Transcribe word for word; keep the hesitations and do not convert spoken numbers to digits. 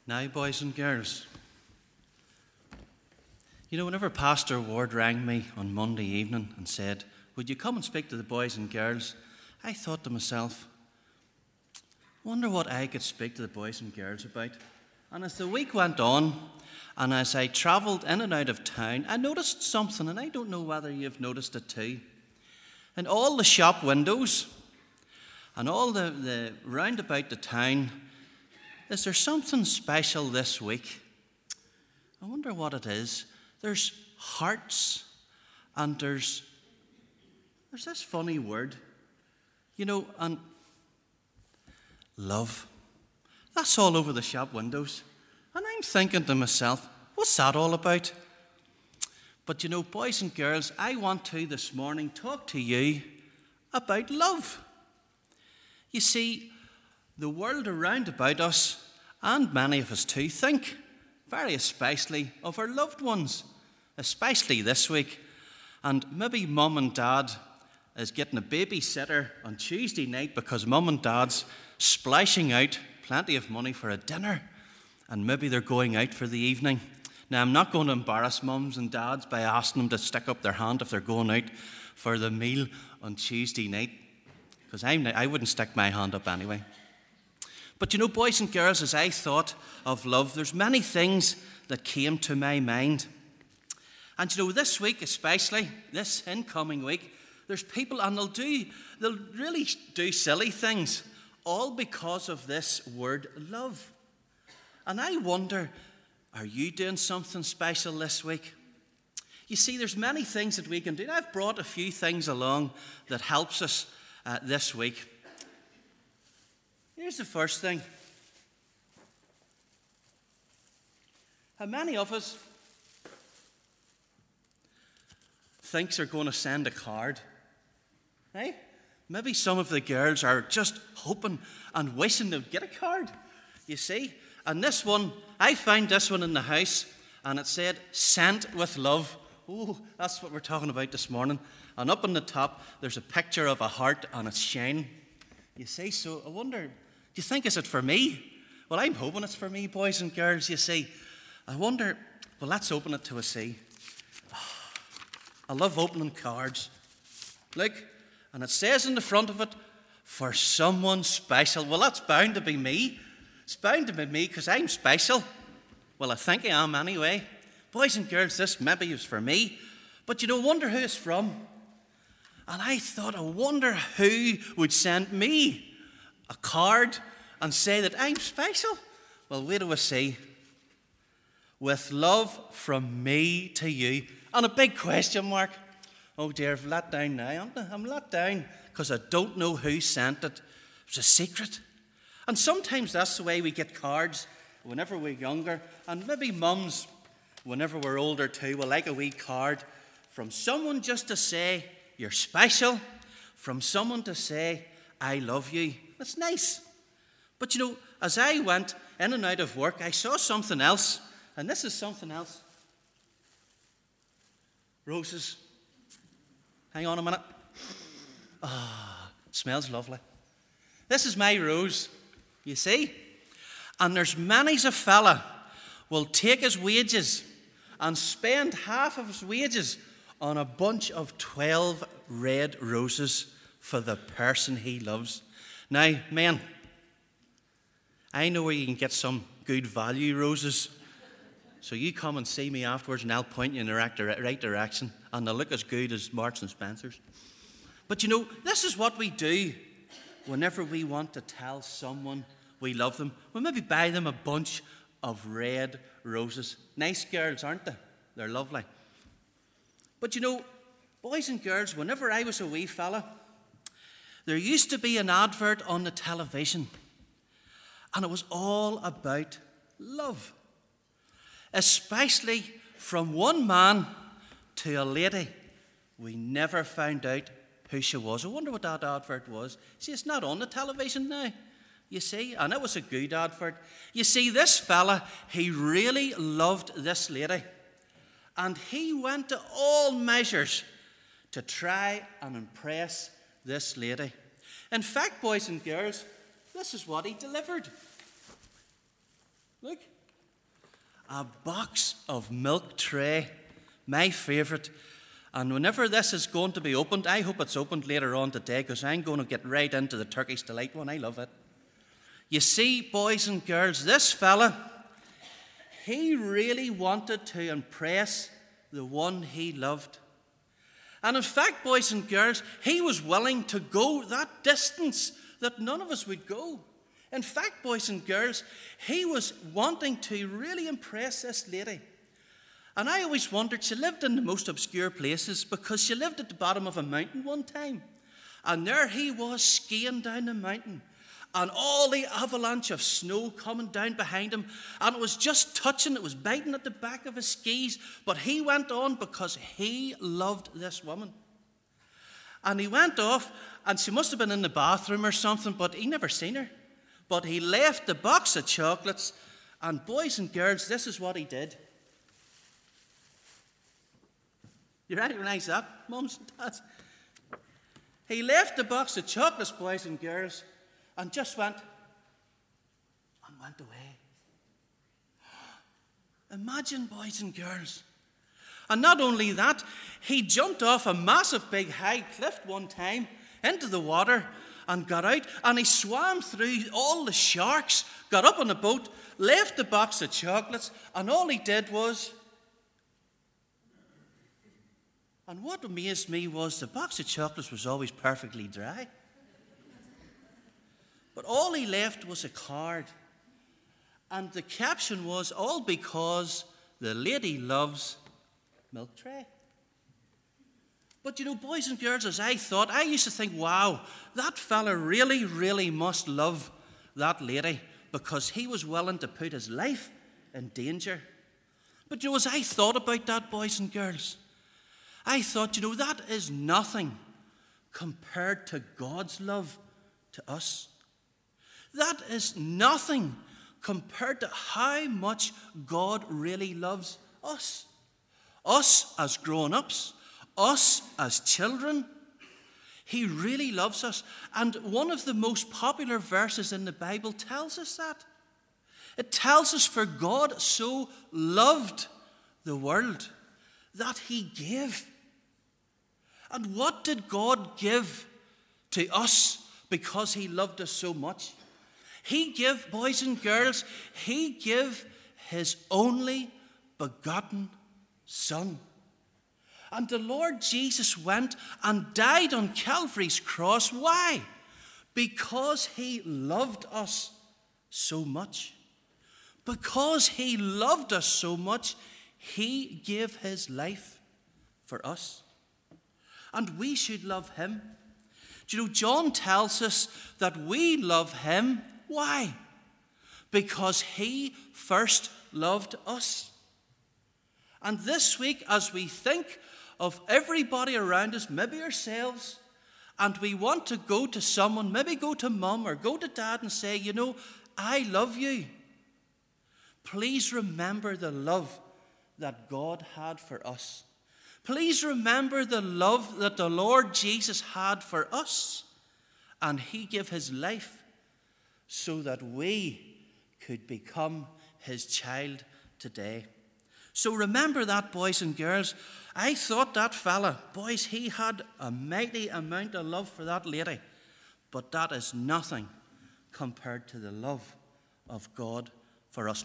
Now, boys and girls, you know, whenever Pastor Ward rang me on Monday evening and said, would you come and speak to the boys and girls? I thought to myself, wonder what I could speak to the boys and girls about. And as the week went on, and as I travelled in and out of town, I noticed something, and I don't know whether you've noticed it too. In all the shop windows and all the, the round about the town, is there something special this week? I wonder what it is. There's hearts, and there's there's this funny word, you know, and love. That's all over the shop windows. And I'm thinking to myself, what's that all about? But you know, boys and girls, I want to this morning talk to you about love. You see, the world around about us, and many of us too, think very especially of our loved ones, especially this week. And maybe mum and dad is getting a babysitter on Tuesday night because mum and dad's splashing out plenty of money for a dinner, and maybe they're going out for the evening. Now, I'm not going to embarrass mums and dads by asking them to stick up their hand if they're going out for the meal on Tuesday night, because I wouldn't stick my hand up anyway. But you know, boys and girls, as I thought of love, there's many things that came to my mind. And you know, this week especially, this incoming week, there's people, and they'll do, they'll really do silly things, all because of this word love. And I wonder, are you doing something special this week? You see, there's many things that we can do. I've brought a few things along that helps us uh, this week. Here's the first thing. How many of us thinks they're going to send a card? Hey? Maybe some of the girls are just hoping and wishing they'd get a card, you see. And this one, I found this one in the house, and it said, sent with love. Oh, that's what we're talking about this morning. And up on the top, there's a picture of a heart, and it's shining. You see, so I wonder, do you think is it for me? Well, I'm hoping it's for me, boys and girls, you see. I wonder, well, let's open it to a see. I love opening cards. Look, and it says in the front of it, for someone special. Well, that's bound to be me. It's bound to be me because I'm special. Well, I think I am anyway. Boys and girls, this maybe is for me. But you don't wonder who it's from. And I thought, I wonder who would send me a card and say that I'm special. Well, wait till we see. With love from me to you. And a big question mark. Oh dear, I've let down now, aren't I? I'm let down because I don't know who sent it. It's a secret. And sometimes that's the way we get cards whenever we're younger. And maybe mums, whenever we're older too, will like a wee card from someone just to say, you're special. From someone to say, I love you. That's nice. But you know, as I went in and out of work, I saw something else. And this is something else. Roses. Hang on a minute. Ah, oh, smells lovely. This is my rose, you see? And there's many's a fella will take his wages and spend half of his wages on a bunch of twelve red roses for the person he loves. Now, men, I know where you can get some good value roses. So you come and see me afterwards and I'll point you in the right direction, and they'll look as good as Marks and Spencer's. But you know, this is what we do whenever we want to tell someone we love them. We maybe buy them a bunch of red roses. Nice girls, aren't they? They're lovely. But you know, boys and girls, whenever I was a wee fella, there used to be an advert on the television, and it was all about love. Especially from one man to a lady. We never found out who she was. I wonder what that advert was. See, it's not on the television now, you see, and it was a good advert. You see, this fella, he really loved this lady, and he went to all measures to try and impress this lady. In fact, boys and girls, this is what he delivered. Look. A box of milk tray. My favourite. And whenever this is going to be opened, I hope it's opened later on today, because I'm going to get right into the Turkish Delight one. I love it. You see, boys and girls, this fella, he really wanted to impress the one he loved. And in fact, boys and girls, he was willing to go that distance that none of us would go. In fact, boys and girls, he was wanting to really impress this lady. And I always wondered, she lived in the most obscure places because she lived at the bottom of a mountain one time. And there he was skiing down the mountain. And all the avalanche of snow coming down behind him. And it was just touching, it was biting at the back of his skis. But he went on because he loved this woman. And he went off, and she must have been in the bathroom or something, but he never seen her. But he left the box of chocolates, and boys and girls, this is what he did. You recognise that, mums and dads? He left the box of chocolates, boys and girls, and just went and went away. Imagine, boys and girls. And not only that, he jumped off a massive big high cliff one time into the water and got out, and he swam through all the sharks, got up on the boat, left the box of chocolates, and all he did was... And what amazed me was the box of chocolates was always perfectly dry. But all he left was a card. And the caption was, all because the lady loves milk tray. But you know, boys and girls, as I thought, I used to think, wow, that fella really, really must love that lady because he was willing to put his life in danger. But you know, as I thought about that, boys and girls, I thought, you know, that is nothing compared to God's love to us. That is nothing compared to how much God really loves us. Us as grown-ups, us as children. He really loves us. And one of the most popular verses in the Bible tells us that. It tells us, for God so loved the world that he gave. And what did God give to us because he loved us so much? He gave, boys and girls, he gave his only begotten Son. And the Lord Jesus went and died on Calvary's cross. Why? Because he loved us so much. Because he loved us so much, he gave his life for us. And we should love him. Do you know, John tells us that we love him. Why? Because he first loved us. And this week, as we think of everybody around us, maybe ourselves, and we want to go to someone, maybe go to mum or go to dad and say, you know, I love you. Please remember the love that God had for us. Please remember the love that the Lord Jesus had for us. And he gave his life so that we could become his child today. So remember that, boys and girls. I thought that fella, boys, he had a mighty amount of love for that lady. But that is nothing compared to the love of God for us.